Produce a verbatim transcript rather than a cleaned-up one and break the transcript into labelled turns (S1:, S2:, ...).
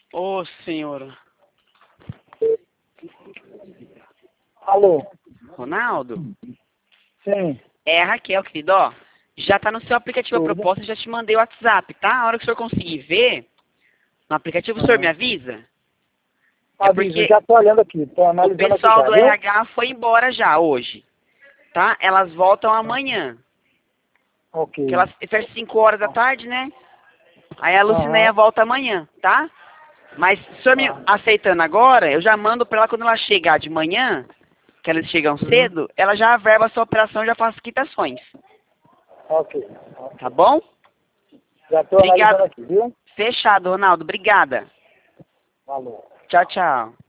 S1: Ô, senhora.
S2: Alô?
S1: Ronaldo?
S2: Sim.
S1: É a Raquel, querido, ó. Já tá no seu aplicativo a
S2: Tudo.
S1: proposta, já te mandei o WhatsApp, tá? A hora que o senhor conseguir ver no aplicativo, o senhor me
S2: Ah.
S1: avisa? É
S2: Aviso,
S1: porque
S2: já tô olhando aqui, tô
S1: o
S2: analisando aqui
S1: pessoal
S2: já,
S1: do
S2: viu?
S1: R H foi embora já hoje, tá? Elas voltam amanhã, que
S2: Ok.
S1: elas fecham cinco horas da tarde, né? Aí a Lucinéia
S2: Aham.
S1: volta amanhã, tá? Mas se o senhor me
S2: Tá.
S1: aceitando agora, eu já mando pra ela quando ela chegar de manhã, que elas chegam
S2: Uhum.
S1: cedo, ela já averba a sua operação e já faz as quitações.
S2: Ok.
S1: Tá bom?
S2: Já tô
S1: Obrigado.
S2: analisando aqui, viu?
S1: Fechado, Ronaldo. Obrigada.
S2: Falou.
S1: Tchau, tchau.